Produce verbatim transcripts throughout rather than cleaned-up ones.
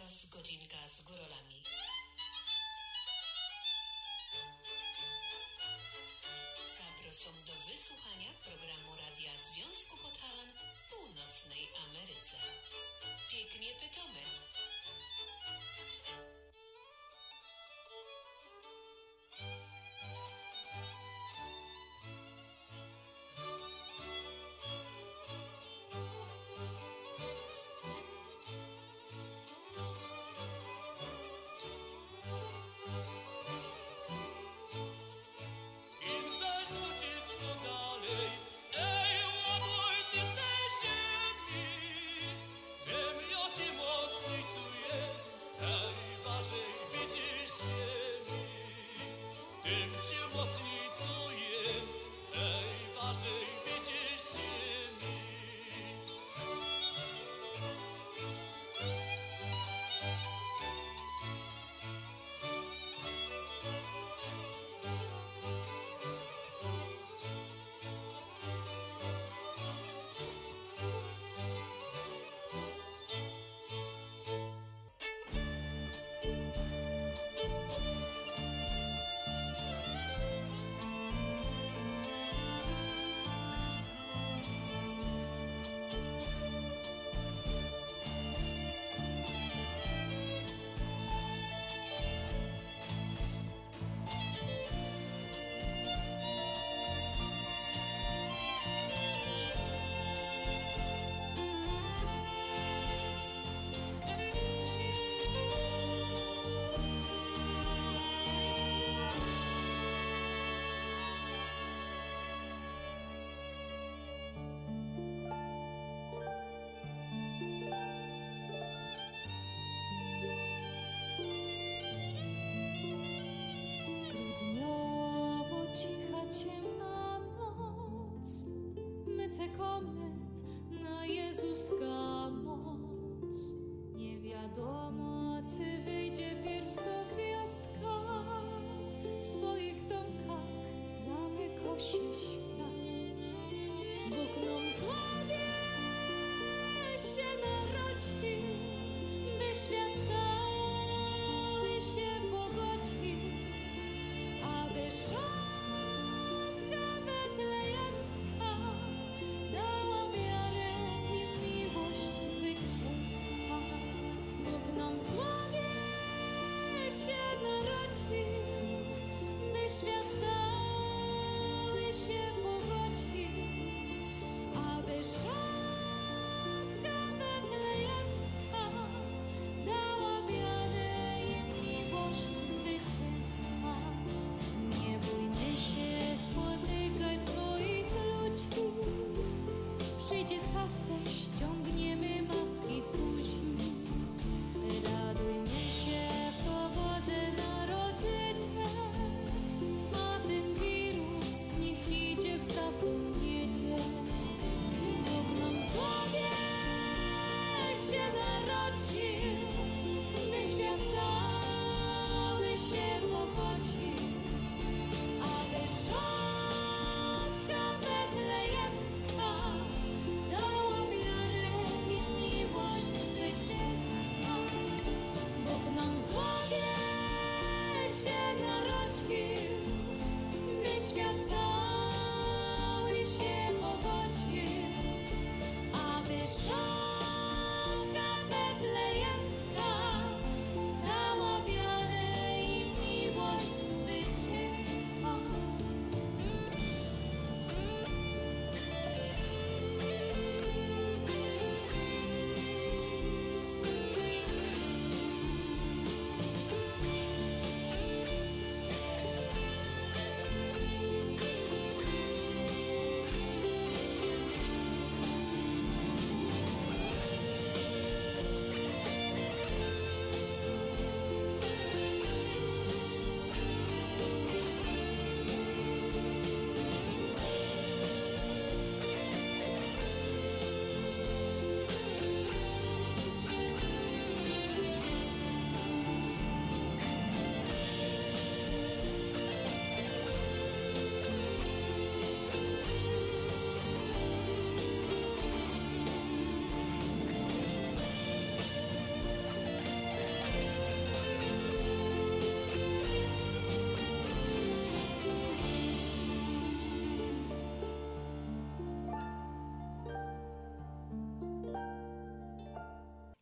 teraz godzinka z górolami. Zapraszam do wysłuchania programu Radia Związku Podhalan w północnej Ameryce. Pięknie pytamy. Dalej, ej, łabojcy z tej ziemi,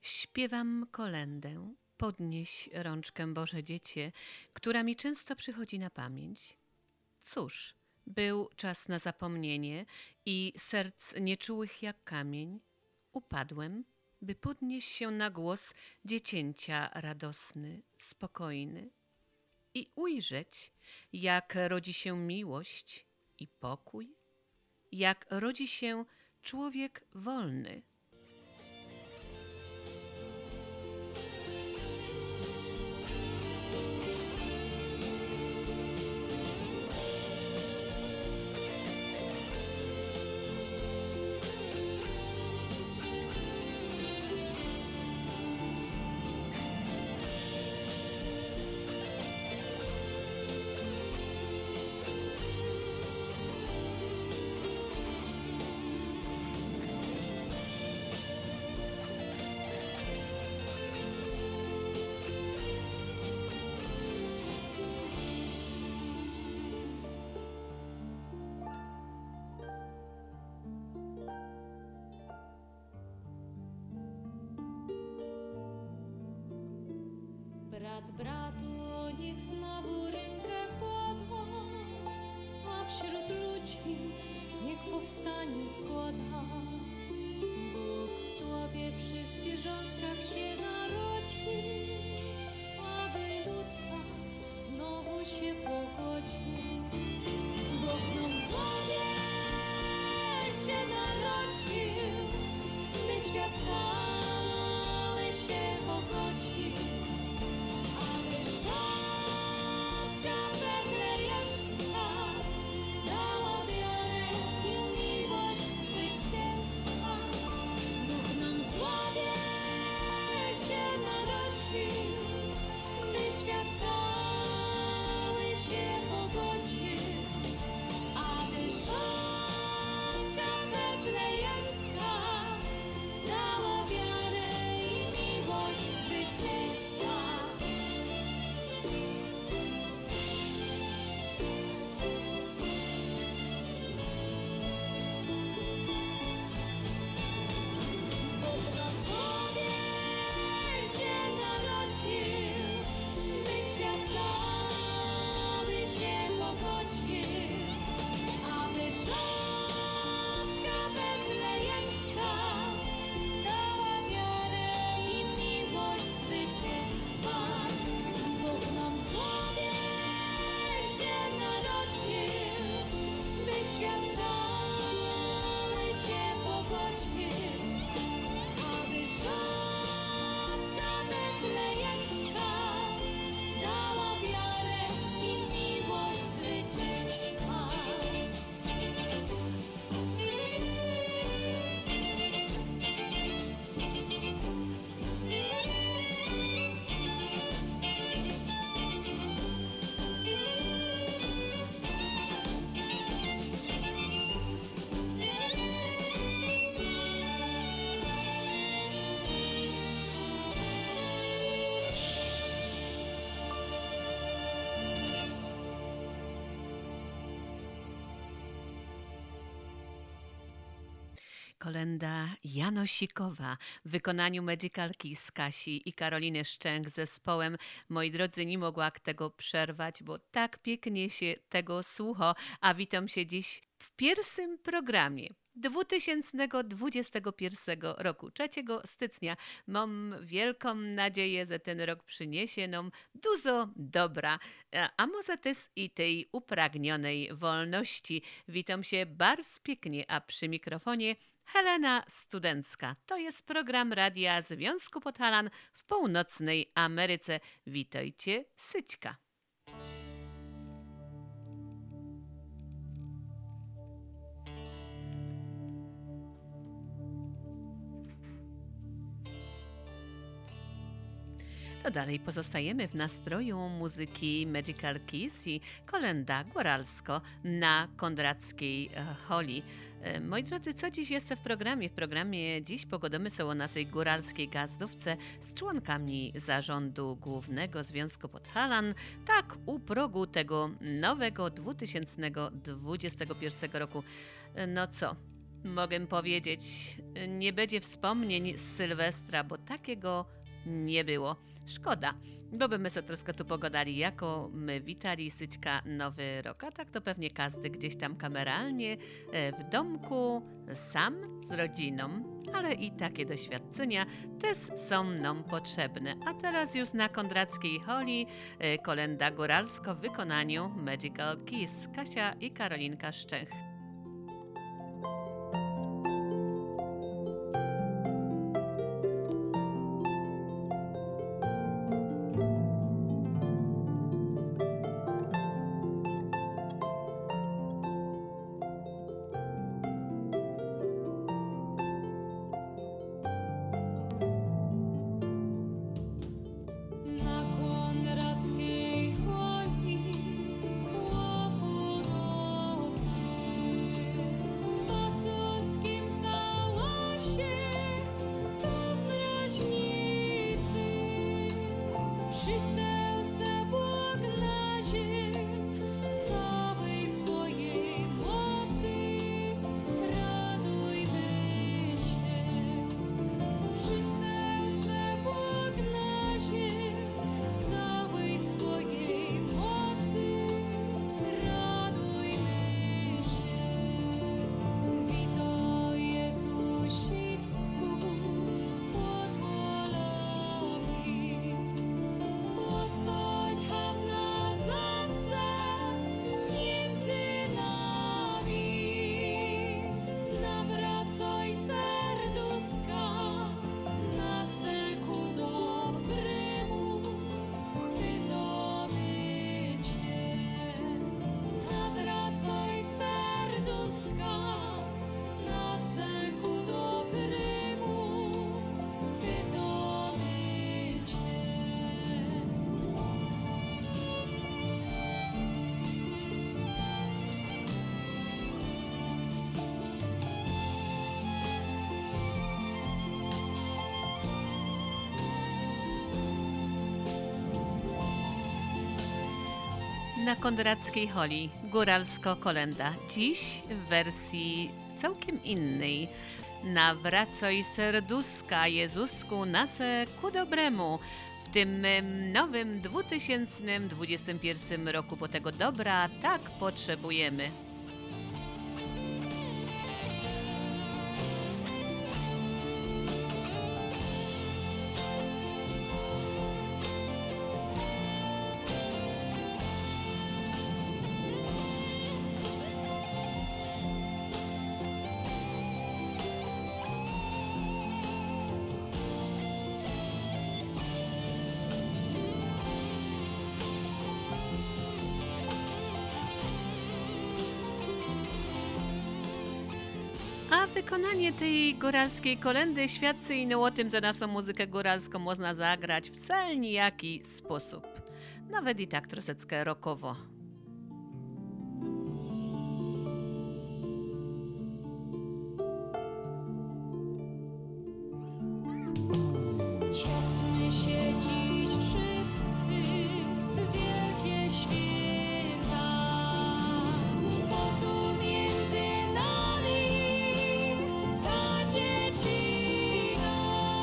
Śpiewam kolędę, podnieś rączkę Boże Dziecię, która mi często przychodzi na pamięć. Cóż, był czas na zapomnienie i serc nieczułych jak kamień. Upadłem, by podnieść się na głos dziecięcia radosny, spokojny i ujrzeć, jak rodzi się miłość i pokój, jak rodzi się człowiek wolny. Brat bratu niech znowu rękę poda, a wśród ludzi niech powstanie zgoda. Bóg w słowie przy zwierzątkach się narodzi, aby lud nas znowu się pogodził. Bóg nam w słowie się narodził, by świat cały się pogodził. Kolenda janosikowa w wykonaniu Magical Kiss Kasi i Karoliny Szczęk z zespołem. Moi drodzy, nie mogła tego przerwać, bo tak pięknie się tego słucha, a witam się dziś w pierwszym programie dwa tysiące dwudziestego pierwszego roku, trzeciego stycznia. Mam wielką nadzieję, że ten rok przyniesie nam dużo dobra, a może też i tej upragnionej wolności. Witam się bardzo pięknie, a przy mikrofonie Helena Studencka. To jest program Radia Związku Podhalan w północnej Ameryce. Witajcie, Syćka. To dalej pozostajemy w nastroju muzyki Magical Kiss i kolenda góralsko na Kondrackiej Holi. Moi drodzy, co dziś jest w programie? W programie dziś pogadamy sobie o naszej góralskiej gazdówce z członkami zarządu głównego Związku Podhalan, tak u progu tego nowego dwa tysiące dwudziestego pierwszego roku. No co? Mogę powiedzieć, nie będzie wspomnień z Sylwestra, bo takiego nie było. Szkoda, bo by my sobie troszkę tu pogadali, jako my witali Syćka Nowy Rok, a tak to pewnie każdy gdzieś tam kameralnie, e, w domku, sam z rodziną, ale i takie doświadczenia też są nam potrzebne. A teraz już na Kondrackiej Holi e, kolenda góralsko w wykonaniu Magical Kiss, Kasia i Karolinka Szczęch. Na Konradzkiej Holi o północy w Pacowskim Sałasie to w mraźnicy przyseł se Bóg na zień w całej swojej mocy. Radujmy się, przyseł se Bóg na zień w całej swojej mocy. Radujmy się. Wito Jezusicku podłoloki, ostań hawna zawsze między nami. Nawracaj serduszka naseku dobremu, pytamy Cię. Nawracaj serduszka naseku dobremu, pytamy Cię. Na Kondrackiej Holi góralsko kolenda. Dziś w wersji całkiem innej. Nawracaj serduszka Jezusku nase ku dobremu. W tym em, nowym dwa tysiące dwudziestym pierwszym roku, bo tego dobra tak potrzebujemy. A wykonanie tej góralskiej kolendy świadczy ino o tym, że naszą muzykę góralską można zagrać w wcale nijaki sposób. Nawet i tak troszeczkę rockowo. Ciesmy się dziś wszyscy w wielkie święta, bo tu między nami ta dziecina.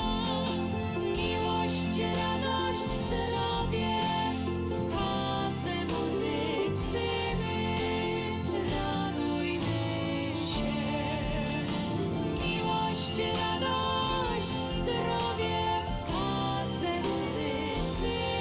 Miłość, radość, zdrowie każdej muzycy my. Radujmy się. Miłość, radość, zdrowie każdej muzycy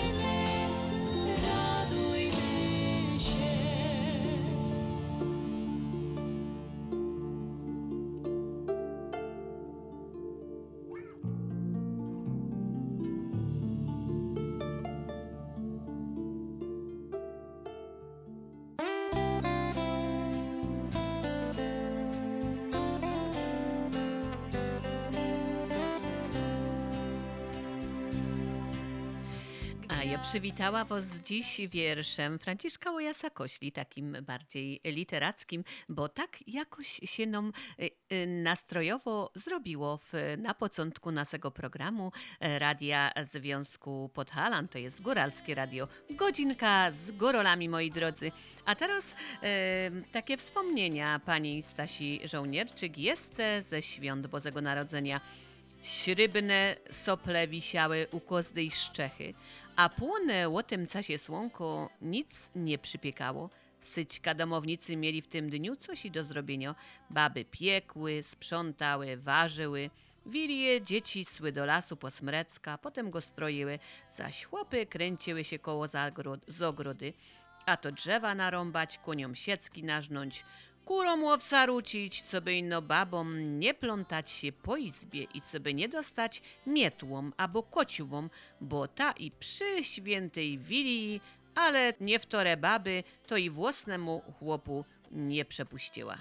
A ja przywitała was dziś wierszem Franciszka Łojasa-Kośli, takim bardziej literackim, bo tak jakoś się nam y, y, nastrojowo zrobiło w, na początku naszego programu e, Radia Związku Podhalan. To jest Góralskie Radio. Godzinka z górolami, moi drodzy. A teraz e, takie wspomnienia pani Stasi Żołnierczyk jeszcze ze świąt Bożego Narodzenia. Śrybne sople wisiały u każdej szczechy, a płonę o tym czasie słonko nic nie przypiekało. Syćka domownicy mieli w tym dniu coś i do zrobienia. Baby piekły, sprzątały, ważyły. Wilie dzieci sły do lasu po smrecka, potem go stroiły, zaś chłopy kręciły się koło zagro- z ogrody. A to drzewa narąbać, koniom siecki nażnąć, kurom łowca rucić, co by ino babom nie plątać się po izbie i co by nie dostać mietłom albo kociłom, bo ta i przy świętej Wilii, ale nie wtore baby, to i własnemu chłopu nie przepuściła.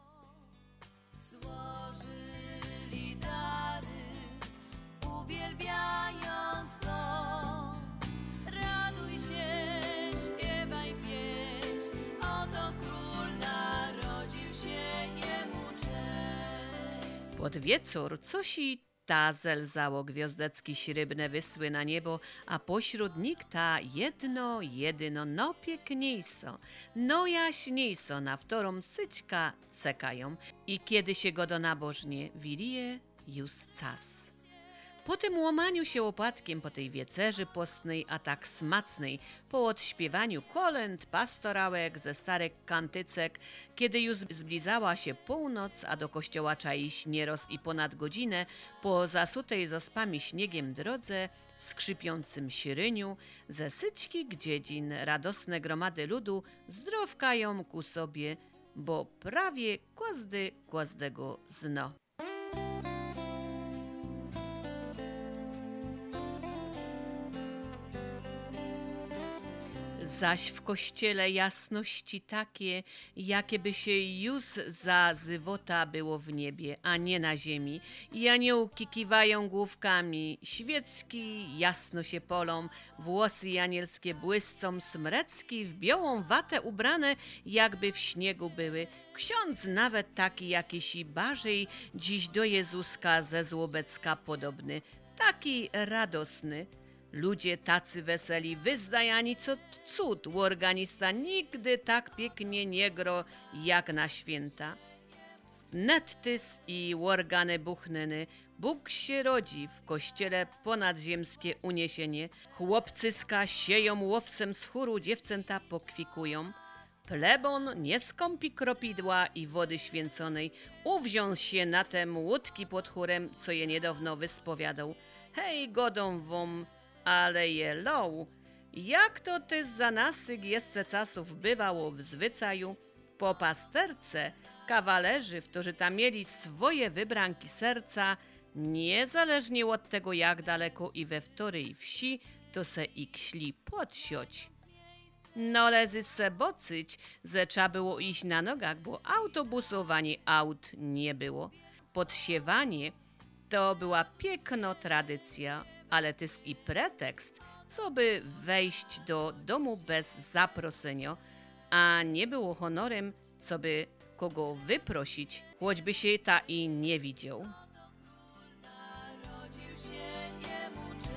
Złożyli dary, uwielbiając go. Raduj się, śpiewaj pieśń, oto król narodził się, jemu cześć. Pod wieczór coś i tazel zało gwiazdecki śrybne wysły na niebo, a pośród nich ta jedno, jedyno, no piękniejso, no jaśniejso, na wtorą syćka cekają i kiedy się go do nabożnie wilije, już cas. Po tym łomaniu się łopatkiem po tej wiecerzy postnej, a tak smacnej, po odśpiewaniu kolęd, pastorałek, ze starych kantycek, kiedy już zblizała się północ, a do kościoła czaiś nieroz i ponad godzinę, po zasutej zaspami śniegiem drodze, w skrzypiącym siryniu, ze syćkich dziedzin radosne gromady ludu zdrowkają ku sobie, bo prawie kłazdy kłazdego zno. Zaś w kościele jasności takie, jakie by się już za zywota było w niebie, a nie na ziemi. I aniołki kiwają główkami, świecki jasno się polą, włosy anielskie błyscą, smrecki w białą watę ubrane, jakby w śniegu były. Ksiądz nawet taki jakiś i bardziej dziś do Jezuska ze Złobecka podobny, taki radosny. Ludzie tacy weseli, wyzdajani co cud, organista nigdy tak pięknie nie gro jak na święta. Wnettys i organy buchneny, Bóg się rodzi, w kościele ponadziemskie uniesienie, chłopcyska sieją łowcem z chóru, dziewczęta pokwikują. Plebon nie skąpi kropidła i wody święconej, uwziął się na te łódki pod chórem, co je niedawno wyspowiadał. Hej, godą wom, ale jelą, jak to ty za nasyk jeszcze czasów bywało w zwyczaju, po pasterce kawalerzy, którzy tam mieli swoje wybranki serca, niezależnie od tego jak daleko i we wtorej wsi, to se ich szli podsiąć. No lezy se bocyć, że trzeba było iść na nogach, bo autobusowanie aut nie było. Podsiewanie to była piękna tradycja, ale to jest i pretekst, co by wejść do domu bez zaproszenia, a nie było honorem, co by kogo wyprosić, choćby się ta i nie widział. Narodził się, jemu cześć.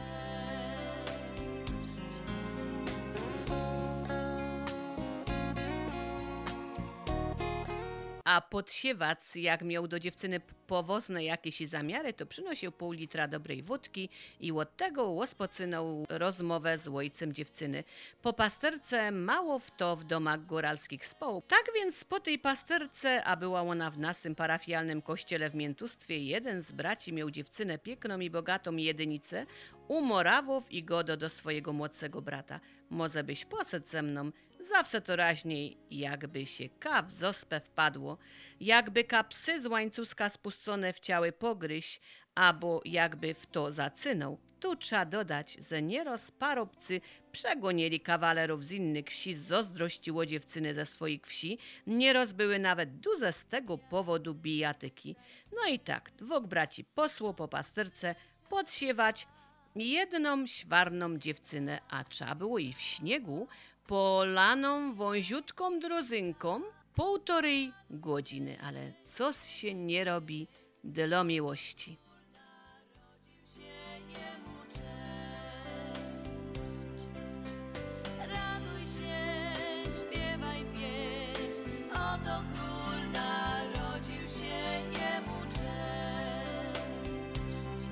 A podsiewac, jak miał do dziewczyny powozne jakieś zamiary, to przynosił pół litra dobrej wódki i od tego łospoczynął rozmowę z ojcem dziewczyny. Po pasterce mało w to w domach góralskich spał. Tak więc po tej pasterce, a była ona w naszym parafialnym kościele w Miętustwie, jeden z braci miał dziewczynę piękną i bogatą jedynicę, u Morawów i godo do swojego młodszego brata. Może byś poszedł ze mną, zawsze to raźniej, jakby się ka w zospę wpadło, jakby ka psy z łańcuska spuszczone wciały pogryźć, albo jakby w to zacynął. Tu trzeba dodać, że nieraz parobcy przegonili kawalerów z innych wsi, zazdrościło dziewczyny ze swoich wsi, nieraz były nawet duże z tego powodu bijatyki. No i tak, dwóch braci posło po pasterce podsiewać, jedną śwarną dziewczynę, a trzeba było i w śniegu, polaną wąziutką drozynką półtorej godziny, ale coś się nie robi dla miłości. Raduj się, śpiewaj pieśń, oto król narodził się, jemu cześć.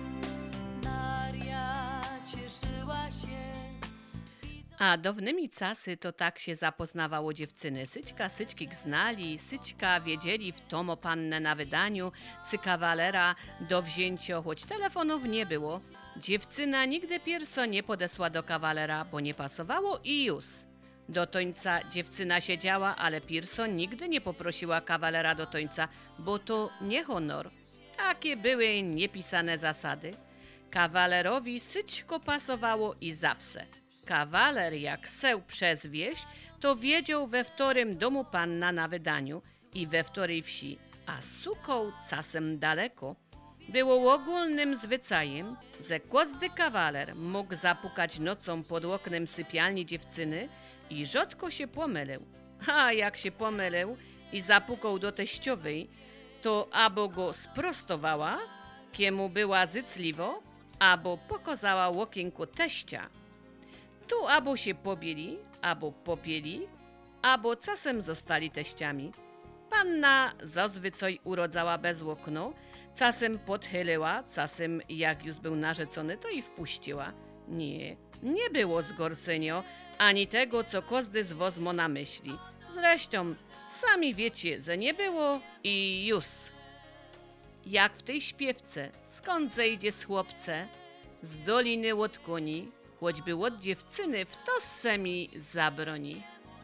Maria cieszyła się. A dawnymi czasy to tak się zapoznawało dziewczyny. Syćka syćkich znali, syćka wiedzieli w tomo pannę na wydaniu, cy kawalera do wzięcia, choć telefonów nie było. Dziewczyna nigdy pierso nie podesła do kawalera, bo nie pasowało i już. Do tońca dziewczyna siedziała, ale pierso nigdy nie poprosiła kawalera do tońca, bo to nie honor. Takie były niepisane zasady. Kawalerowi syćko pasowało i zawsze. Kawaler jak seł przez wieś, to wiedział we wtorym domu panna na wydaniu i we wtorej wsi, a suką czasem daleko. Było ogólnym zwyczajem, że każdy kawaler mógł zapukać nocą pod oknem sypialni dziewczyny i rzadko się pomylił. A jak się pomylił i zapukał do teściowej, to abo go sprostowała, kiemu była zycliwo, abo pokazała łokienko teścia. Tu abo się pobieli, abo popieli, abo czasem zostali teściami. Panna zazwyczaj urodzała bez okno, czasem podchyliła, czasem jak już był narzeczony, to i wpuściła. Nie, nie było zgorsenio, ani tego, co każdy z was ma na myśli. Zresztą, sami wiecie, że nie było i już. Jak w tej śpiewce, skąd zejdzie z chłopce, z doliny od koni, choćby od dziewczyny w to semi zabroni.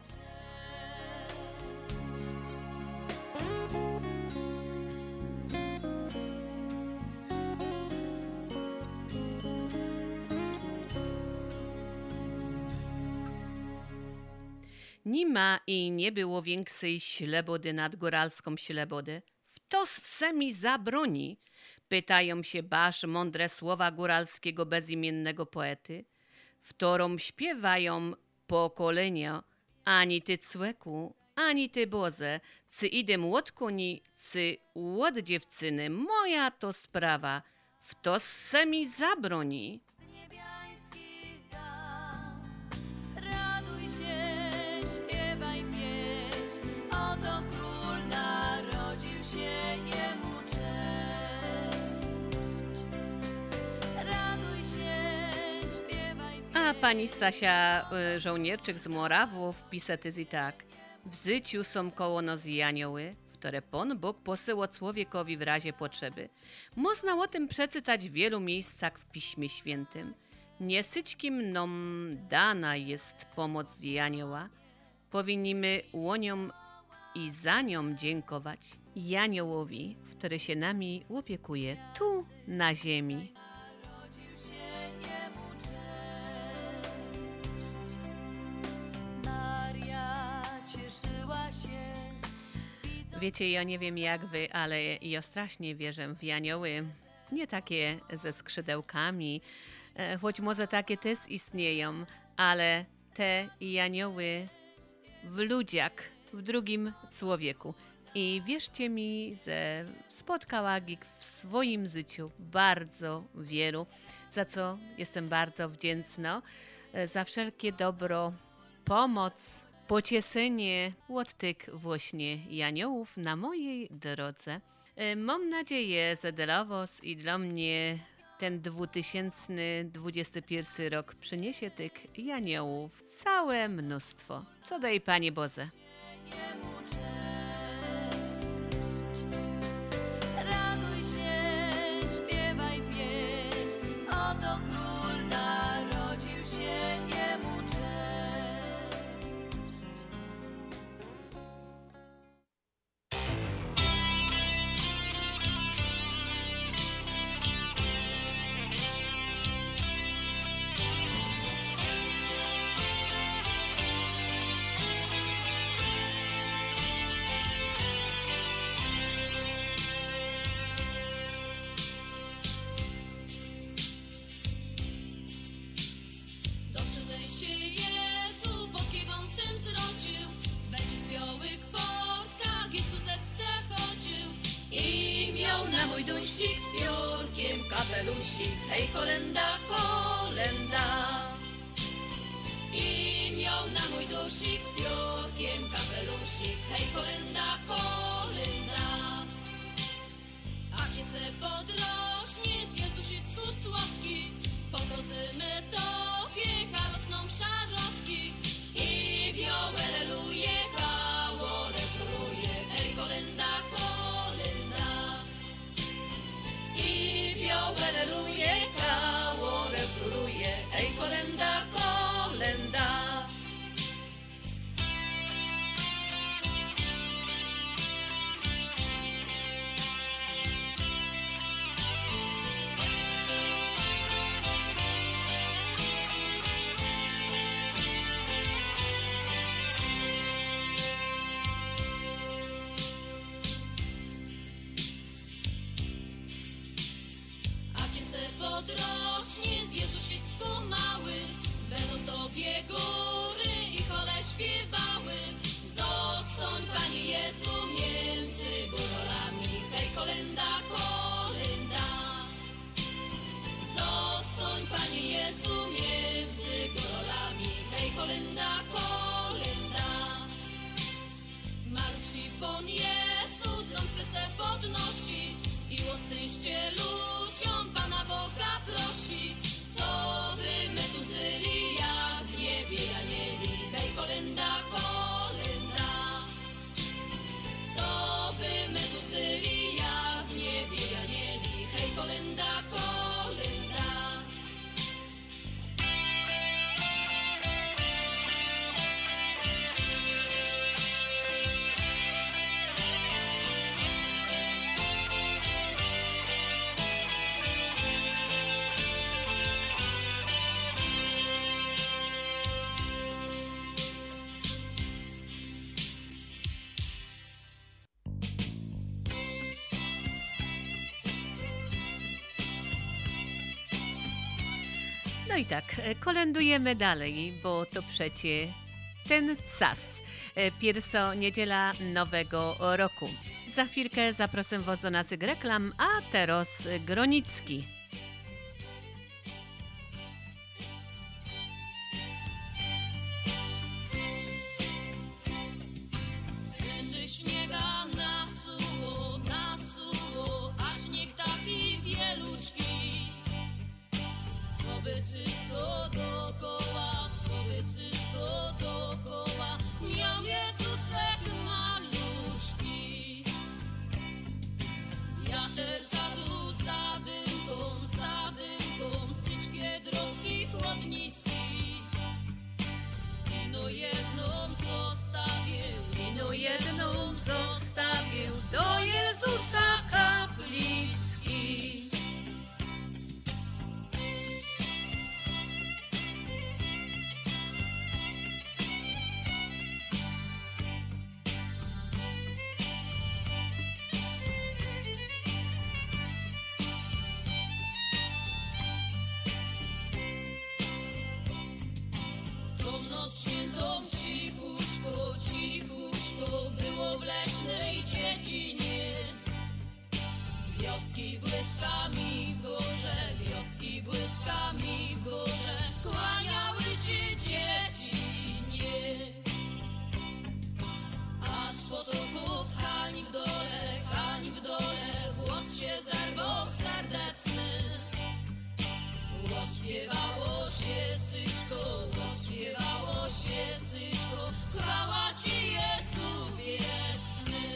Nie ma i nie było większej ślebody nad góralską ślebodę. W to semi zabroni, pytają się basz mądre słowa góralskiego bezimiennego poety, w którą śpiewają pokolenia, ani ty cłeku, ani ty boze, cy idę od koni, cy od dziewczyny, moja to sprawa, w to semi zabroni. Niebiańskich dam. Raduj się, śpiewaj pieśń, oto król narodził się, jemu cześć. Raduj się, śpiewaj pieśń. A pani Stasia y, Żołnierczyk z Morawów pisze tyzy tak. W życiu są koło nas i anioły, w które Pan Bóg posyła człowiekowi w razie potrzeby. Można o tym przeczytać w wielu miejscach w Piśmie Świętym. Niesyćkim nam dana jest pomoc i anioła. Powinniśmy łoniom i za nią dziękować i aniołowi, który się nami opiekuje tu na ziemi. Narodził się, jemu cześć. Maria cieszyła się. Wiecie, ja nie wiem jak wy, ale ja strasznie wierzę w anioły. Nie takie ze skrzydełkami, e, choć może takie też istnieją, ale te i anioły w ludziach, w drugim człowieku. I wierzcie mi, że spotkała ich w swoim życiu bardzo wielu, za co jestem bardzo wdzięczna, e, za wszelkie dobro, pomoc, pocieszenie od tych właśnie i aniołów na mojej drodze. E, Mam nadzieję, że dla was i dla mnie ten dwa tysiące dwudziesty pierwszy rok przyniesie tych i aniołów całe mnóstwo. Co daj Panie Boże. Jemu cześć. Raduj się, śpiewaj pieśń, oto król narodził się, jemu cześć. dusik z piórkiem, kapelusik, hej kolenda, kolenda. I miał na mój dusik z piórkiem, kapelusik, hej kolenda, kolenda. Akie se podrośnie, z Jezusicku słodki, poprozymy tobie, karosną szarotki. I wiołeleluje, kałore króluje, hej kolenda, kolenda. I wiołeleluje, kałore króluje, hej kolenda, kolenda. Podrośnie z Jezusicku mały, będą tobie góry i chole śpiewały. Zostań, Panie Jezu, między górolami, hej kolenda, kolenda. Zostań, Panie Jezu, między górolami, hej kolenda, kolenda. Maluczki Pan Jezus rączkę se podnosi i łostyście ludziom Pana Boga prosi. Co by my tu zyli, jak w niebie anieli, hej kolenda, kolenda. Co by my tu zyli, jak w niebie anieli, hej kolenda, kolenda. No i tak, kolędujemy dalej, bo to przecie ten czas. Pierwsza niedziela nowego roku. Za chwilkę zaproszę was do naszych reklam, a teraz Gronicki. Względy śniega nasuło, nasuło, a śnieg taki wieluczki. Co by czysto dookoła, co by czysto dookoła, miał Jezusek maluczki. Wiatr zadł za dymką, za dymką, styczkie drogki chłodnicki. Ino jedną zostawię, ino jedną zostawię do Jezusa kaplicki. Świętą cichuszko, cichuszko było w leśnej dziedzinie. Gwiazdki błyskami w górze, gwiazdki błyskami w górze, kłaniały się dziecinie. A z potoków hań w dole, hań w dole, głos się zerwał serdeczny. Głos śpiewało się syczko, głos śpiewało się syczko, chwała Ci Jezu wieczny.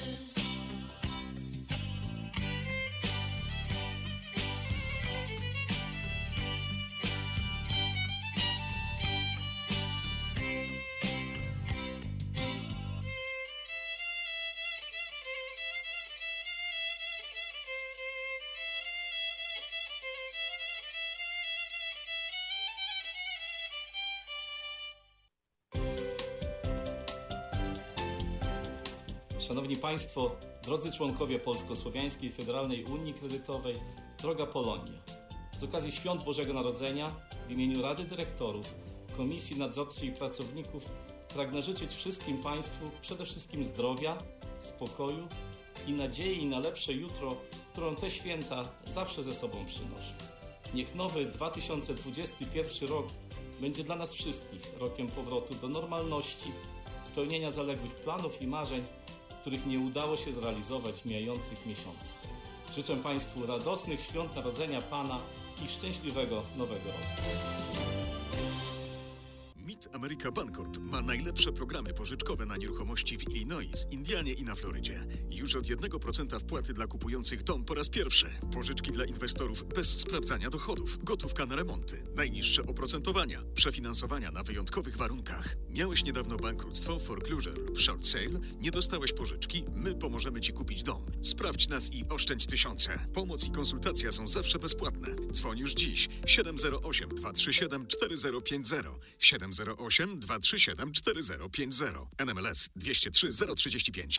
Szanowni Państwo, drodzy członkowie Polsko-Słowiańskiej Federalnej Unii Kredytowej, droga Polonia. Z okazji Świąt Bożego Narodzenia w imieniu Rady Dyrektorów, Komisji Nadzorczej i pracowników pragnę życzyć wszystkim Państwu przede wszystkim zdrowia, spokoju i nadziei na lepsze jutro, którą te święta zawsze ze sobą przynoszą. Niech nowy dwa tysiące dwudziesty pierwszy rok będzie dla nas wszystkich rokiem powrotu do normalności, spełnienia zaległych planów i marzeń, których nie udało się zrealizować w mijających miesiącach. Życzę Państwu radosnych świąt Narodzenia Pana i szczęśliwego Nowego Roku. Mid America Bancorp ma najlepsze programy pożyczkowe na nieruchomości w Illinois, Indianie i na Florydzie. Już od jednego procenta wpłaty dla kupujących dom po raz pierwszy. Pożyczki dla inwestorów bez sprawdzania dochodów. Gotówka na remonty. Najniższe oprocentowania. Przefinansowania na wyjątkowych warunkach. Miałeś niedawno bankructwo, foreclosure lub short sale? Nie dostałeś pożyczki? My pomożemy Ci kupić dom. Sprawdź nas i oszczędź tysiące. Pomoc i konsultacja są zawsze bezpłatne. Dzwoń już dziś. siedem zero osiem, dwa trzy siedem, cztery zero pięć zero. siedem zero osiem, dwa trzy siedem, cztery zero pięć zero. N M L S dwieście trzy zero trzydzieści pięć.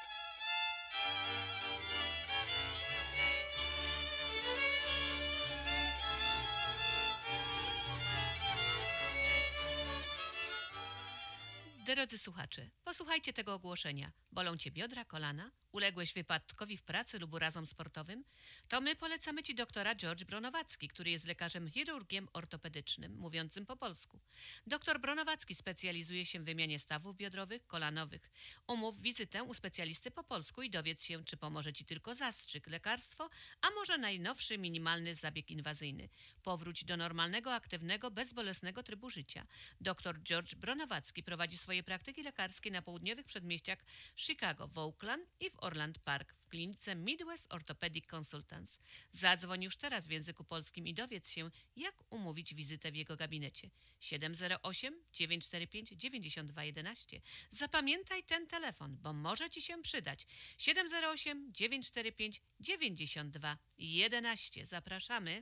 Drodzy słuchacze, posłuchajcie tego ogłoszenia. Bolą Cię biodra, kolana? Uległeś wypadkowi w pracy lub urazom sportowym? To my polecamy Ci doktora George Bronowacki, który jest lekarzem chirurgiem ortopedycznym, mówiącym po polsku. Doktor Bronowacki specjalizuje się w wymianie stawów biodrowych, kolanowych. Umów wizytę u specjalisty po polsku i dowiedz się, czy pomoże Ci tylko zastrzyk, lekarstwo, a może najnowszy minimalny zabieg inwazyjny. Powróć do normalnego, aktywnego, bezbolesnego trybu życia. Doktor George Bronowacki prowadzi swoje praktyki lekarskie na południowych przedmieściach Chicago, w Oakland i w Orland Park w klinice Midwest Orthopedic Consultants. Zadzwoń już teraz w języku polskim i dowiedz się, jak umówić wizytę w jego gabinecie. siedem zero osiem, dziewięć cztery pięć, dziewięć dwa jeden jeden. Zapamiętaj ten telefon, bo może Ci się przydać. siedem zero osiem, dziewięć cztery pięć, dziewięć dwa jeden jeden. Zapraszamy.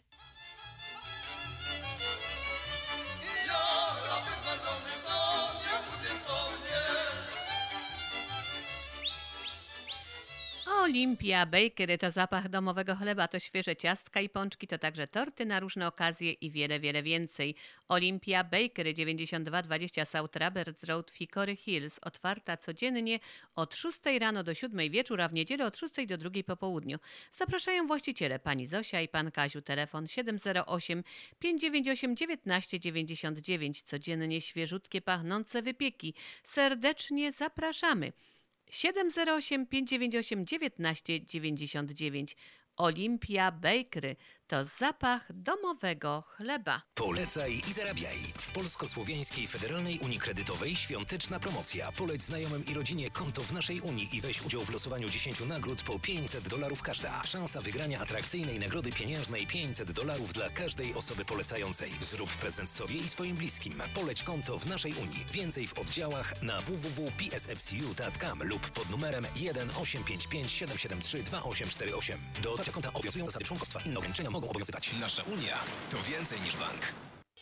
Olimpia Bakery to zapach domowego chleba, to świeże ciastka i pączki, to także torty na różne okazje i wiele, wiele więcej. Olimpia Bakery dziewięćdziesiąt dwa dwadzieścia South Roberts Road w Hickory Hills, otwarta codziennie od szóstej rano do siódmej wieczór, a w niedzielę od szóstej do drugiej po południu. Zapraszają właściciele pani Zosia i pan Kaziu. Telefon siedem zero osiem, pięć dziewięć osiem, dziewiętnaście dziewięćdziesiąt dziewięć. Codziennie świeżutkie, pachnące wypieki. Serdecznie zapraszamy. siedem zero osiem, pięć dziewięć osiem, dziewiętnaście dziewięćdziesiąt dziewięć. Olimpia Bakery to zapach domowego chleba. Polecaj i zarabiaj. W Polsko-Słowiańskiej Federalnej Unii Kredytowej świąteczna promocja. Poleć znajomym i rodzinie konto w naszej Unii i weź udział w losowaniu dziesięciu nagród po pięćset dolarów każda. Szansa wygrania atrakcyjnej nagrody pieniężnej pięćset dolarów dla każdej osoby polecającej. Zrób prezent sobie i swoim bliskim. Poleć konto w naszej Unii. Więcej w oddziałach na w w w kropka p s f c u kropka com lub pod numerem jeden osiem pięć pięć siedem siedem trzy dwa osiem cztery osiem. Do otwarcia konta obowiązują zasady członkostwa. Inne ograniczenia mogą obowiązywać. Nasza Unia to więcej niż bank.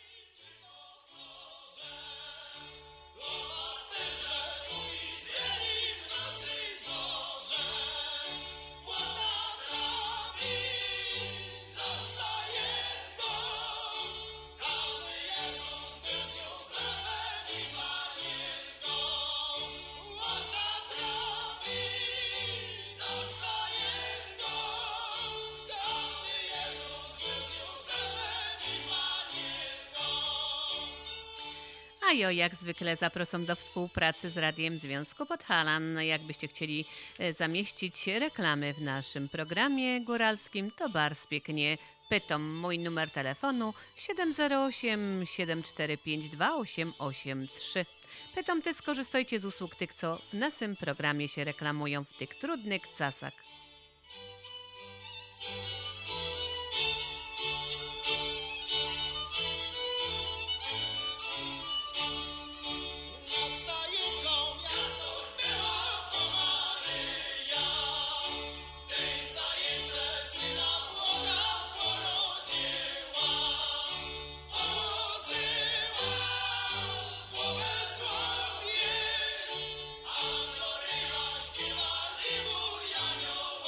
A ja jak zwykle zapraszam do współpracy z Radiem Związku Podhalan. Jakbyście chcieli zamieścić reklamy w naszym programie góralskim, to bardzo pięknie pytam. Mój numer telefonu siedem zero osiem, siedem cztery pięć dwa osiem osiem trzy. Pytam też, skorzystajcie z usług tych, co w naszym programie się reklamują w tych trudnych czasach. Gloria śpiewa, libuj anioł.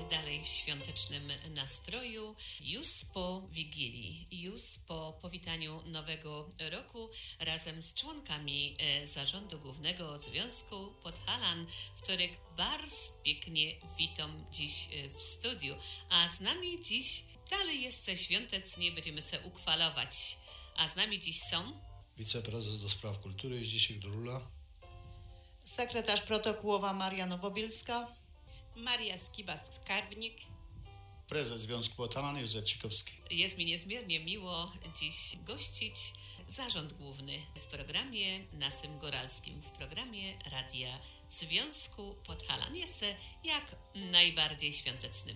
dalej w świątecznym nastroju, już po Wigilii, już po powitaniu nowego roku razem z członkami e, Zarządu Głównego Związku Podhalan, w których bardzo pięknie witam dziś e, w studiu. A z nami dziś dalej jest se świątecznie, będziemy se uchwalować. A z nami dziś są wiceprezes do spraw kultury Zdzisiek Drula, sekretarz protokołowa Maria Nowobielska, Maria Skiba-Skarbnik, prezes Związku Podhalan Józef Cikowski. Jest mi niezmiernie miło dziś gościć Zarząd Główny w programie Nasym Góralskim, w programie Radia Związku Podhalan. Jest jak najbardziej świątecznym.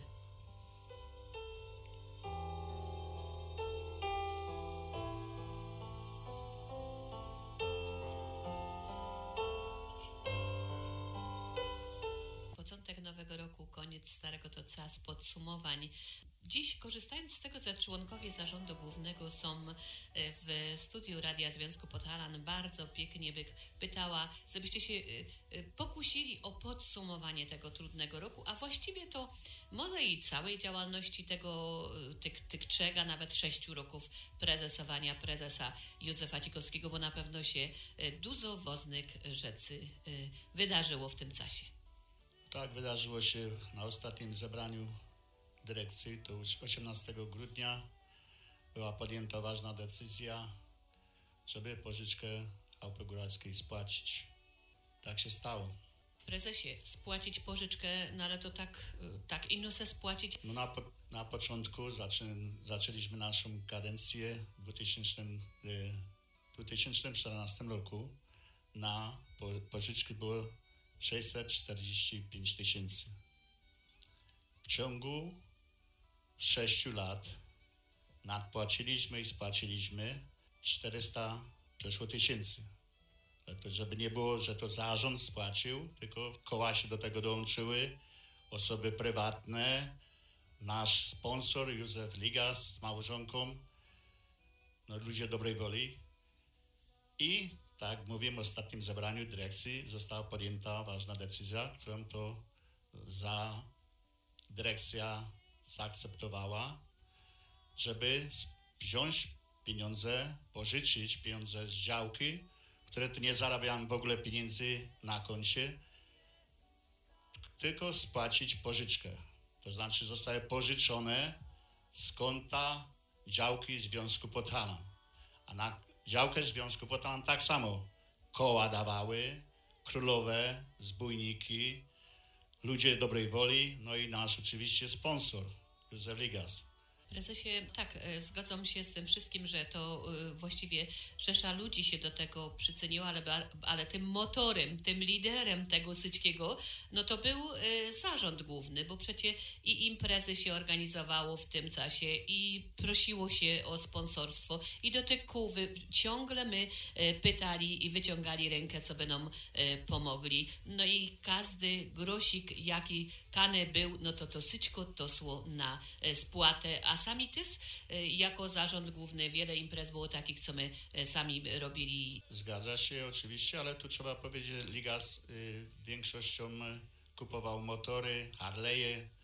Początek nowego roku, koniec starego to czas podsumowań. Dziś, korzystając z tego, że członkowie Zarządu Głównego są w studiu Radia Związku Podhalan, bardzo pięknie by pytała, żebyście się pokusili o podsumowanie tego trudnego roku, a właściwie to może i całej działalności tego, tych, tych trzech, a nawet sześciu roków prezesowania prezesa Józefa Cikowskiego, bo na pewno się dużo woznych rzeczy wydarzyło w tym czasie. Tak, wydarzyło się na ostatnim zebraniu dyrekcji, to już osiemnastego grudnia była podjęta ważna decyzja, żeby pożyczkę Chałupy Góralskiej spłacić. Tak się stało. Prezesie, spłacić pożyczkę, no ale to tak, tak inno se spłacić. No na, po, na początku zaczę, zaczęliśmy naszą kadencję w dwa tysiące czternastym roku. Na po, pożyczki było sześćset czterdzieści pięć tysięcy. W ciągu sześciu lat nadpłaciliśmy i spłaciliśmy czterysta przeszło tysięcy. To żeby nie było, że to zarząd spłacił, tylko koła się do tego dołączyły, osoby prywatne, nasz sponsor Józef Ligas z małżonką, no, ludzie dobrej woli. I tak jak mówiłem, w ostatnim zebraniu dyrekcji została podjęta ważna decyzja, którą to za dyrekcja zaakceptowała, żeby wziąć pieniądze, pożyczyć pieniądze z działki, które tu nie zarabiają w ogóle pieniędzy na koncie, tylko spłacić pożyczkę. To znaczy zostały pożyczone z konta działki Związku Podhalan. A na działkę Związku Podhalan tak samo koła dawały, królowe, zbójniki, ludzie dobrej woli, no i nasz oczywiście sponsor, Józef Ligas. Prezesie, tak, zgadzam się z tym wszystkim, że to właściwie rzesza ludzi się do tego przyczyniła, ale, ale tym motorem, tym liderem tego wszystkiego, no to był Zarząd Główny, bo przecież i imprezy się organizowało w tym czasie i prosiło się o sponsorstwo i do tych kół ciągle my pytali i wyciągali rękę, co by nam pomogli. No i każdy grosik, jaki kany był, no to to syćko to szło na spłatę, a sami też jako Zarząd Główny wiele imprez było takich, co my sami robili. Zgadza się oczywiście, ale tu trzeba powiedzieć, Ligas y, większością kupował motory, Harley'e, y,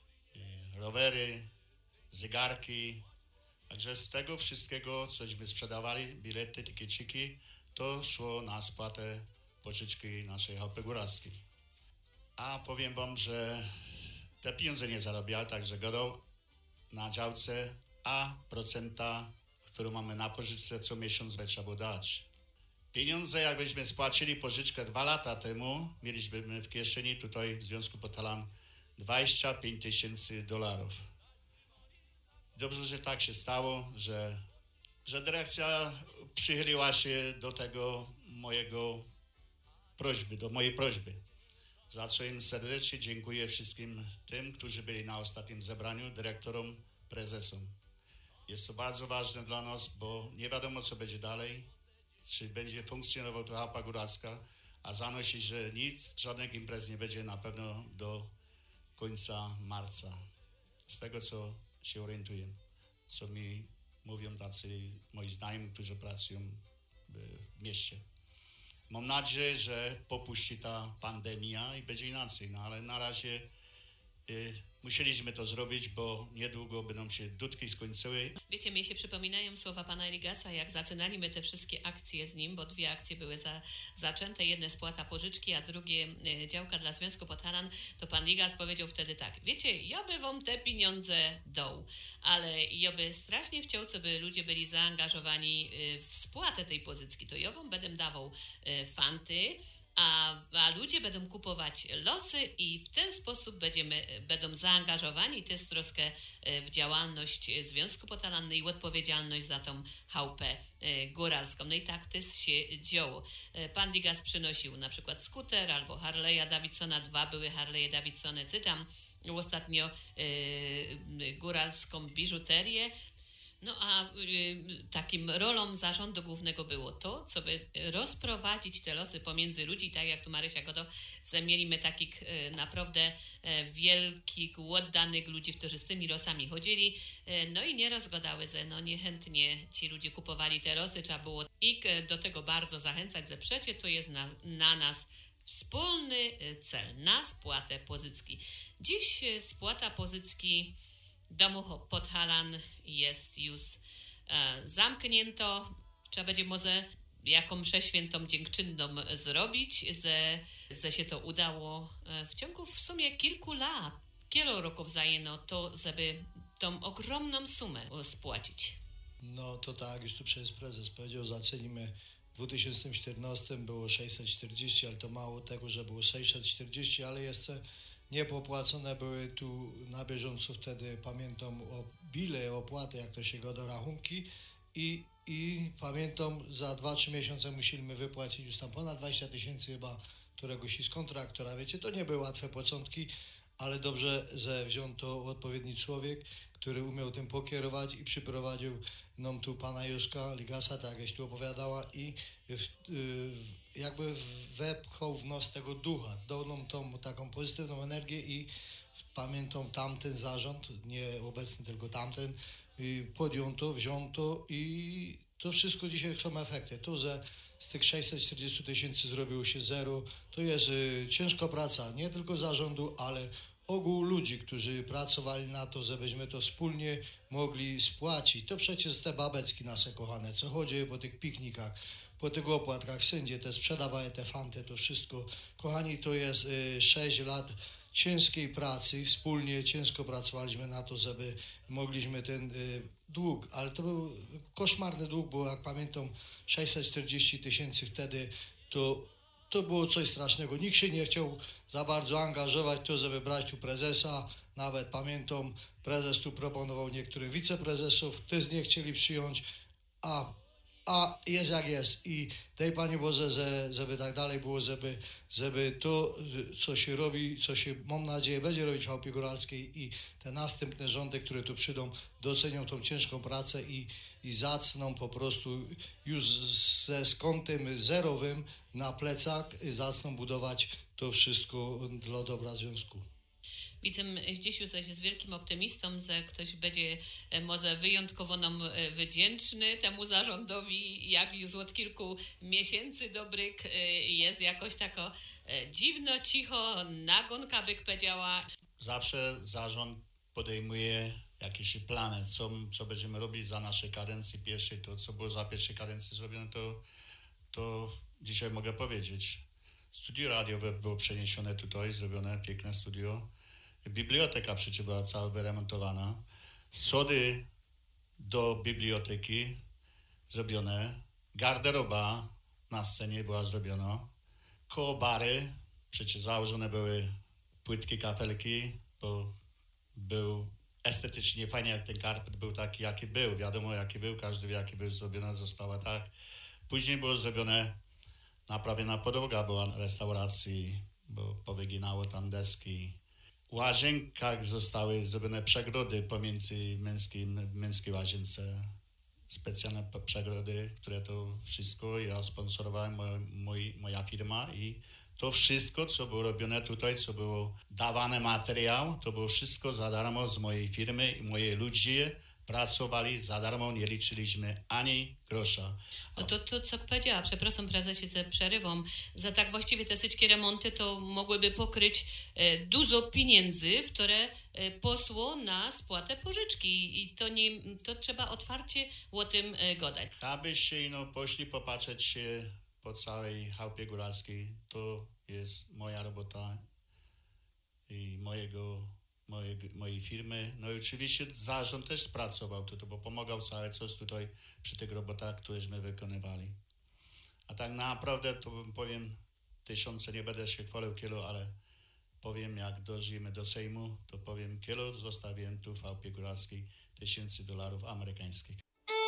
rowery, zegarki. Także z tego wszystkiego, cośmy sprzedawali, bilety, tykieciki, to szło na spłatę pożyczki naszej Chałupy Góralskiej. A powiem wam, że te pieniądze nie zarabiali, także gadał na działce, a procenta, którą mamy na pożyczce, co miesiąc trzeba było dać. Pieniądze, jakbyśmy spłacili pożyczkę dwa lata temu, mieliśmy w kieszeni tutaj w Związku Podhalan dwadzieścia pięć tysięcy dolarów. Dobrze, że tak się stało, że, że dyrekcja przychyliła się do tego mojego prośby, do mojej prośby. Za co im serdecznie dziękuję wszystkim tym, którzy byli na ostatnim zebraniu, dyrektorom, prezesom. Jest to bardzo ważne dla nas, bo nie wiadomo, co będzie dalej, czy będzie funkcjonował to Chałupa Góralska, a zanosi, że nic, żadnych imprez nie będzie na pewno do końca marca. Z tego, co się orientuję, co mi mówią tacy moi znajomi, którzy pracują w mieście. Mam nadzieję, że popuści ta pandemia i będzie inaczej, no ale na razie y, musieliśmy to zrobić, bo niedługo będą się dudki skończyły. Wiecie, mi się przypominają słowa pana Ligasa, jak zaczynaliśmy te wszystkie akcje z nim, bo dwie akcje były za, zaczęte, jedne spłata pożyczki, a drugie y, działka dla Związku Podhalan, to pan Ligas powiedział wtedy tak: wiecie, ja by wam te pieniądze dał, ale ja by strasznie chciał, co by ludzie byli zaangażowani y, w spłatę tej pożyczki, to ja wam będę dawał y, fanty, A, a ludzie będą kupować losy i w ten sposób będziemy, będą zaangażowani też troszkę w działalność Związku Podhalan i odpowiedzialność za tą chałupę góralską. No i tak też się działo. Pan Ligas przynosił na przykład skuter albo Harley'a Davidsona, dwa były Harley'e Davidsony, cytam ostatnio y, góralską biżuterię. No a y, takim rolą zarządu głównego było to, co by rozprowadzić te losy pomiędzy ludzi, tak jak tu Marysia Godo, że mieliśmy takich y, naprawdę y, wielkich, oddanych ludzi, którzy z tymi losami chodzili, y, no i nie rozgodały, że no niechętnie ci ludzie kupowali te losy, trzeba było ich do tego bardzo zachęcać, że przecie to jest na, na nas wspólny cel, na spłatę pożyczki. Dziś spłata pożyczki Domu Podhalan jest już e, zamknięto. Trzeba będzie może jaką mszę świętą dziękczynną zrobić, że, że się to udało e, w ciągu w sumie kilku lat. Wielu roków zajęło to, żeby tą ogromną sumę spłacić. No to tak, już tu przez prezes powiedział, zaczęliśmy w dwa tysiące czternastym było sześćset czterdzieści, ale to mało tego, że było sześćset czterdzieści, ale jeszcze niepopłacone były tu na bieżąco wtedy, pamiętam o bile, opłaty, jak to się go do rachunki i, i pamiętam za dwa trzy miesiące musieliśmy wypłacić już tam ponad dwadzieścia tysięcy chyba któregoś z kontraktora, wiecie, to nie były łatwe początki, ale dobrze, że wziął to odpowiedni człowiek, który umiał tym pokierować i przyprowadził nam tu pana Józka Ligasa, tak jakś tu opowiadała i w, w, jakby wepchał w nos tego ducha, dał nam tą taką pozytywną energię i pamiętam tamten zarząd, nie obecny, tylko tamten, podjął to, wziął to i to wszystko dzisiaj są efekty. To, że z tych sześćset czterdzieści tysięcy zrobiło się zero, to jest y, ciężka praca, nie tylko zarządu, ale ogółu ludzi, którzy pracowali na to, żebyśmy to wspólnie mogli spłacić. To przecież te babeczki nasze kochane, co chodzi po tych piknikach, po tych opłatkach, wszędzie te sprzedawały te fanty, to wszystko. Kochani, to jest y, sześć lat ciężkiej pracy, wspólnie ciężko pracowaliśmy na to, żeby mogliśmy ten y, dług, ale to był koszmarny dług, bo jak pamiętam sześćset czterdzieści tysięcy wtedy, to to było coś strasznego. Nikt się nie chciał za bardzo angażować w to, żeby brać tu prezesa. Nawet pamiętam, prezes tu proponował niektórym wiceprezesów, też nie chcieli przyjąć, a, a jest jak jest. I daj Panie Boże, że, żeby tak dalej było, żeby, żeby to, co się robi, co się, mam nadzieję, będzie robić w Chałupie Góralskiej i te następne rządy, które tu przyjdą, docenią tą ciężką pracę i, i zacną po prostu już ze skątem zerowym na plecach, zacną budować to wszystko dla dobra związku. Widzę dziś już z wielkim optymistą, że ktoś będzie może wyjątkowo nam wdzięczny temu zarządowi, jak już od kilku miesięcy dobrych jest jakoś tako dziwno, cicho, nagonka, by powiedziała. Zawsze zarząd podejmuje jakieś plany, co, co będziemy robić za naszej kadencji pierwszej, to co było za pierwszej kadencji zrobione, to, to dzisiaj mogę powiedzieć. Studio radiowe było przeniesione tutaj, zrobione piękne studio. Biblioteka przecież była cała wyremontowana. Schody do biblioteki zrobione. Garderoba na scenie była zrobiona. Koło bary przecież założone były płytkie kafelki, bo był estetycznie fajnie, jak ten karpet był taki, jaki był. Wiadomo, jaki był, każdy wie, jaki był zrobiony, została tak. Później było zrobione naprawiona podłoga, była restauracji, bo powyginało tam deski. W łazienkach zostały zrobione przegrody pomiędzy męskim, męskiej łazience. Specjalne przegrody, które to wszystko ja sponsorowałem, mój, mój, moja firma i to wszystko, co było robione tutaj, co było dawane materiał, to było wszystko za darmo z mojej firmy i moje ludzie pracowali za darmo, nie liczyliśmy ani grosza. No to, to co powiedziała, przepraszam prezesie za przerywą, za tak właściwie te wszystkie remonty to mogłyby pokryć e, dużo pieniędzy, które e, posło na spłatę pożyczki i to nie, to trzeba otwarcie o tym e, gadać. Abyście no, poszli popatrzeć się po całej chałupie góralskiej, to jest moja robota i mojego Moje, mojej firmy. No i oczywiście zarząd też pracował tutaj, bo pomagał cały czas tutaj przy tych robotach, któreśmy wykonywali. A tak naprawdę to powiem, tysiące nie będę się chwalił kielo, ale powiem, jak dojdziemy do Sejmu, to powiem, kielo zostawiłem tu w chałupie góralskiej tysięcy dolarów amerykańskich.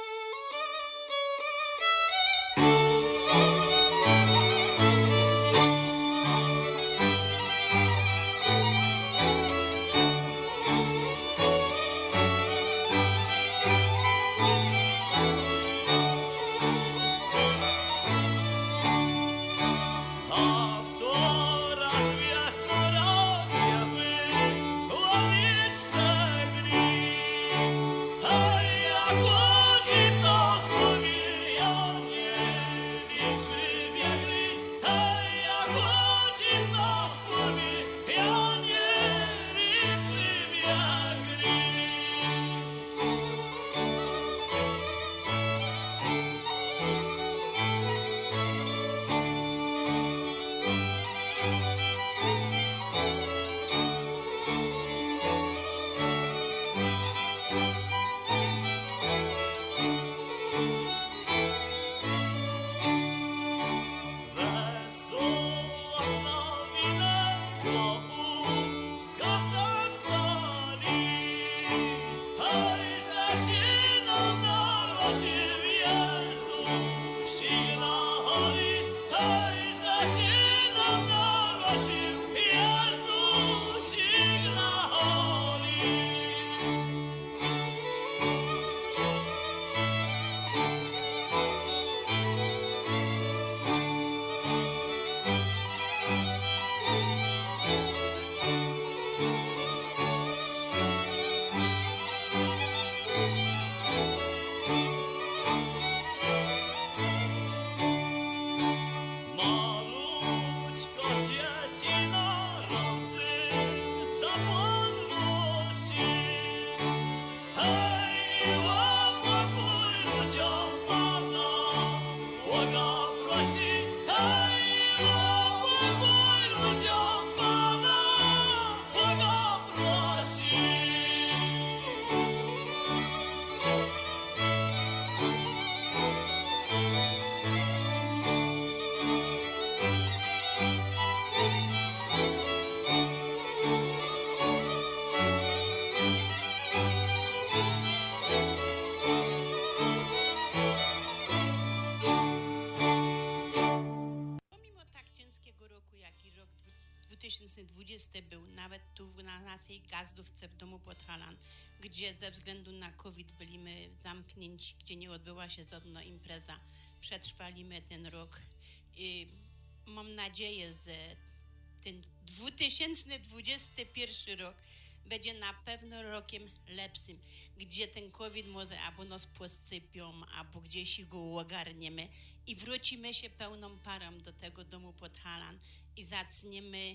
dwa tysiące dwudziesty był nawet tu na naszej gazdówce w domu Podhalan, gdzie ze względu na COVID byliśmy zamknięci, gdzie nie odbyła się żadna impreza. Przetrwaliśmy ten rok i mam nadzieję, że ten dwa tysiące dwudziesty pierwszy rok będzie na pewno rokiem lepszym, gdzie ten COVID może albo nas posypią, albo gdzieś go ogarniemy i wrócimy się pełną parą do tego domu Podhalan i zaczniemy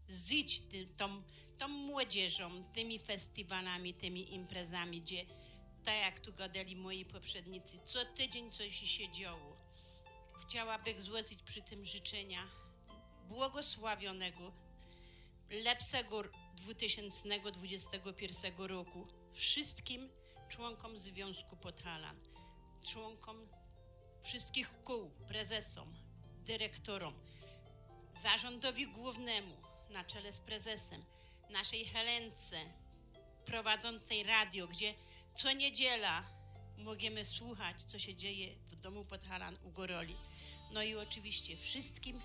żyć tym, tą, tą młodzieżą, tymi festiwalami, tymi imprezami, gdzie tak jak tu gadali moi poprzednicy, co tydzień coś się działo. Chciałabym złożyć przy tym życzenia błogosławionego, lepszego dwa tysiące dwudziestego pierwszego roku wszystkim członkom Związku Podhalan, członkom wszystkich kół, prezesom, dyrektorom, zarządowi głównemu na czele z prezesem, naszej Helence, prowadzącej radio, gdzie co niedziela możemy słuchać, co się dzieje w domu Podhalan u Góroli. No i oczywiście wszystkim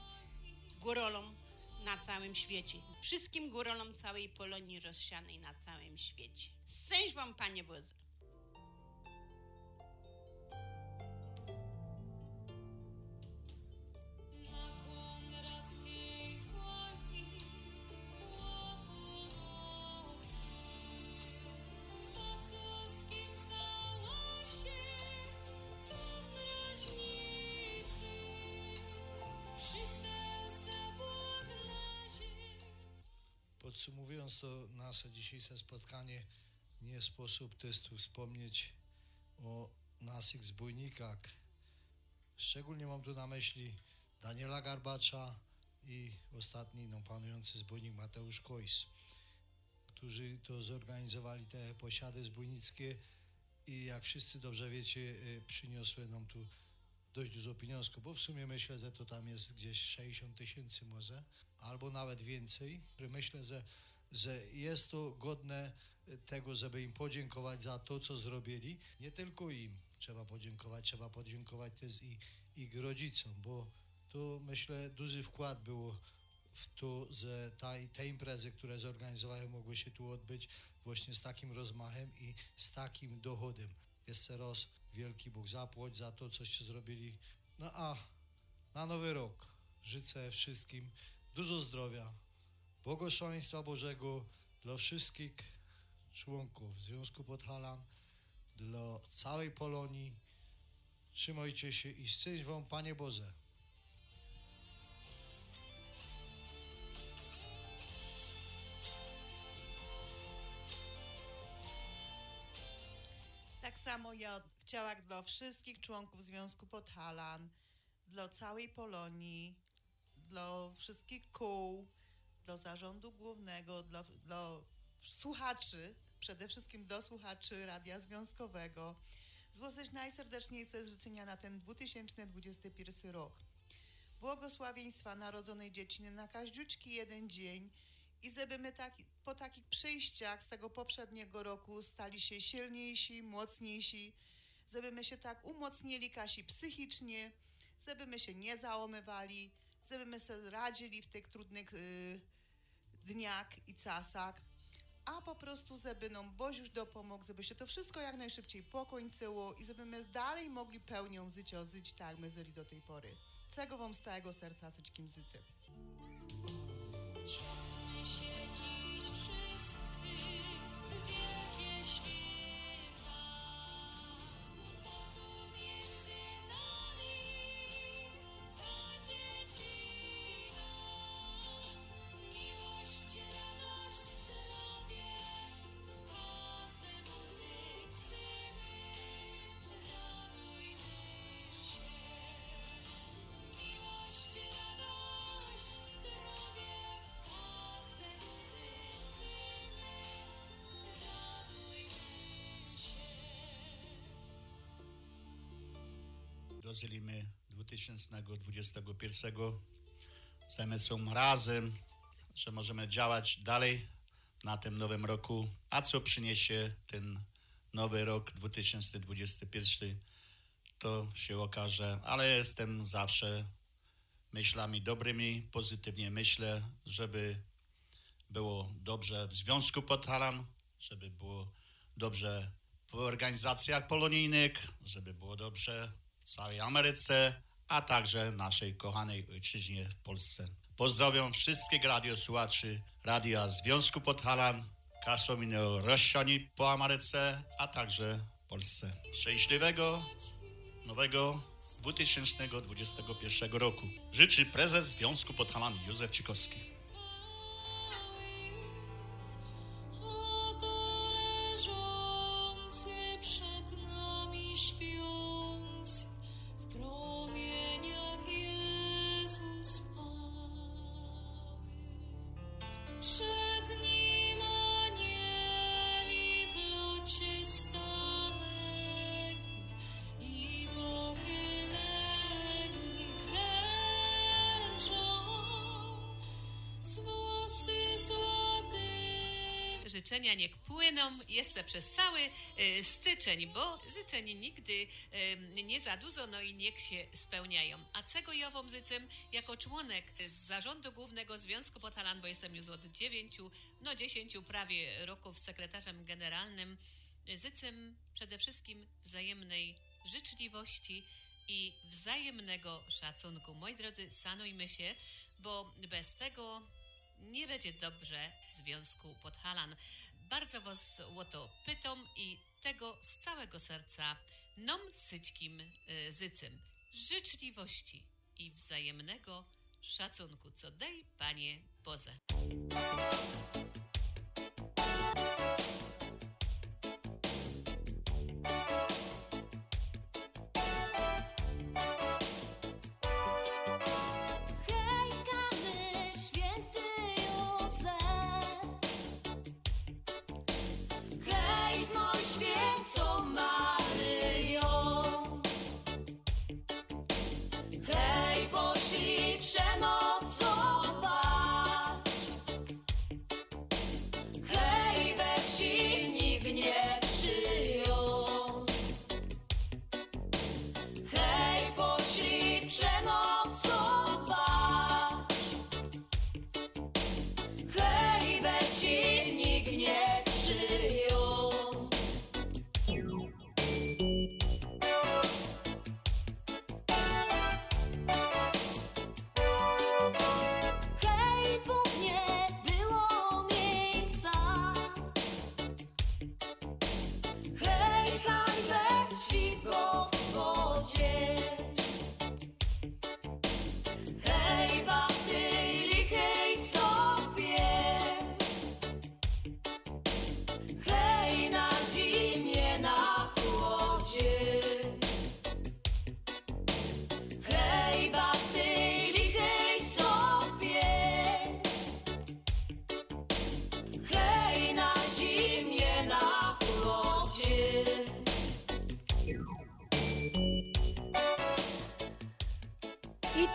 górolom na całym świecie. Wszystkim górolom całej Polonii rozsianej na całym świecie. Szczęść wam, Panie Boże! W francuskim Podsumowując to nasze dzisiejsze spotkanie, nie sposób też tu wspomnieć o naszych zbójnikach. Szczególnie mam tu na myśli Daniela Garbacza i ostatni no, panujący zbójnik Mateusz Kojs, którzy to zorganizowali te posiady zbójnickie i jak wszyscy dobrze wiecie, przyniosły nam tu dość dużo pieniążków, bo w sumie myślę, że to tam jest gdzieś sześćdziesiąt tysięcy może, albo nawet więcej. Myślę, że, że jest to godne tego, żeby im podziękować za to, co zrobili. Nie tylko im trzeba podziękować, trzeba podziękować też i ich rodzicom, bo to myślę duży wkład było w to, że ta, te imprezy, które zorganizowały, mogły się tu odbyć właśnie z takim rozmachem i z takim dochodem. Jeszcze raz wielki Bóg zapłać za to, coście zrobili. No a na nowy rok życzę wszystkim dużo zdrowia, błogosławieństwa Bożego dla wszystkich członków Związku Podhalan, dla całej Polonii. Trzymajcie się i szczęść wam, Panie Boże. Tak samo ja chciała dla wszystkich członków Związku Podhalan, dla całej Polonii, dla wszystkich kół, dla zarządu głównego, dla, dla słuchaczy, przede wszystkim do słuchaczy Radia Związkowego, złożyć najserdeczniejsze życzenia na ten dwa tysiące dwudziesty pierwszy rok. Błogosławieństwa narodzonej dzieciny na każdziuczki jeden dzień i żeby my tak, po takich przejściach z tego poprzedniego roku stali się silniejsi, mocniejsi, żeby my się tak umocnili Kasi psychicznie, żeby my się nie załamywali, żeby my sobie radzili w tych trudnych y, dniach i czasach, a po prostu żeby nam Boziusz dopomógł, żeby się to wszystko jak najszybciej pokończyło i żeby my dalej mogli pełnią życia żyć tak, jak my żyli do tej pory. Czego wam z całego serca wszystkim życzę. Ciesmy się dziś wszyscy, wielkie święta, bo tu między nami ta dziecina. Miłość, radość, zdrowie, każdemu życzymy, radujmy się. Miłość, radość, zdrowie, każdemu życzymy, radujmy się. Dożyliśmy dwa tysiące dwudziestego pierwszego z M Są razem, że możemy działać dalej na tym nowym roku. A co przyniesie ten nowy rok dwa tysiące dwudziesty pierwszy, to się okaże, ale jestem zawsze myślami dobrymi, pozytywnie myślę, żeby było dobrze w Związku Podhalan, żeby było dobrze w organizacjach polonijnych, żeby było dobrze w całej Ameryce, a także naszej kochanej ojczyźnie w Polsce. Pozdrawiam wszystkich radiosłuchaczy Radia Związku Podhalan, Kasomino rozsiani po Ameryce, a także w Polsce. Szczęśliwego nowego dwa tysiące dwudziestego pierwszego roku życzy prezes Związku Podhalan Józef Cikowski. Leżący przed nami śpiący, w promieniach Jezus mały. Przed Nim anieli w locie stanęli i pochyleni klęczą, z włosy złote. Życzenia niech płyną jeszcze przez cały y, styczeń, bo życzeń nigdy y, nie za dużo, no i niech się spełniają. A czego ja wam życzę jako członek z Zarządu Głównego Związku Podhalan, bo jestem już od dziewięciu, no dziesięciu prawie roków sekretarzem generalnym, życzę przede wszystkim wzajemnej życzliwości i wzajemnego szacunku. Moi drodzy, szanujmy się, bo bez tego nie będzie dobrze w Związku Podhalan. Bardzo was o to pytam i tego z całego serca nam wszystkim y, życzę. Życzliwości i wzajemnego szacunku, co daj Panie Boże.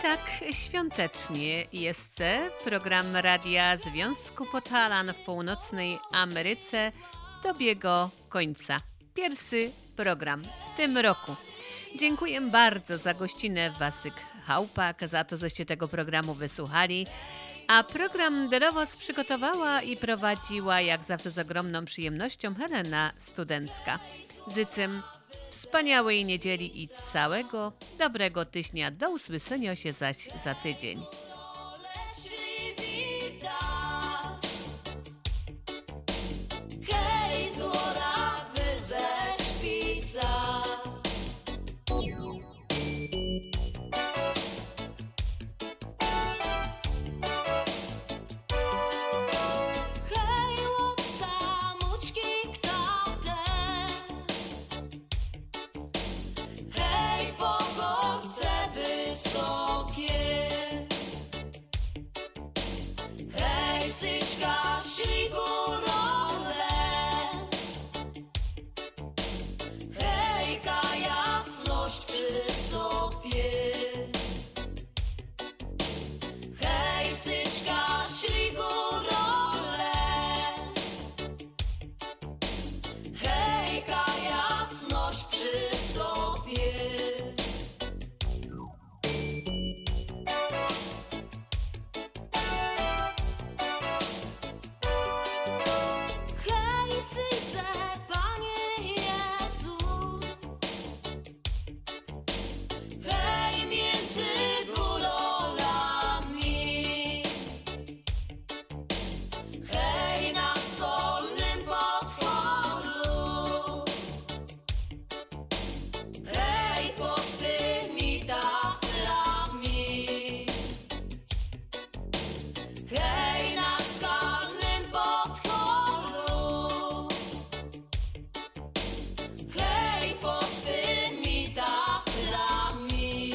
tak świątecznie jest program Radia Związku Podhalan w północnej Ameryce dobiega końca. Pierwszy program w tym roku. Dziękuję bardzo za gościnę Wasyk Chałpak, za to, żeście tego programu wysłuchali. A program dla Was przygotowała i prowadziła jak zawsze z ogromną przyjemnością Helena Studencka. Życzę wspaniałej niedzieli i całego dobrego tygodnia. Do usłyszenia się zaś za tydzień. Hej, złota, wyzeszpisa. Hej, łotca, mućki, kto te? Hej, pogorce wysokie. Hej, syczka, śligurole. Hejka, jasność przy sobie. Hej, syczka, śligurole. Hejka, jasność przy sobie. Hej, syse, Panie Jezu. Hej, między górolami. Hej, na solnym podpolu. Hej, pod tymi tatrami. Hej, na skalnym podpolu. Hej, pod tymi tatrami.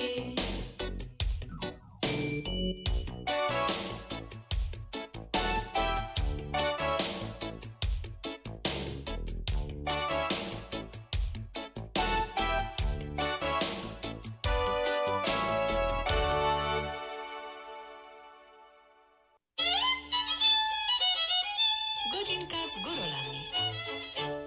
Godzinka z górolami.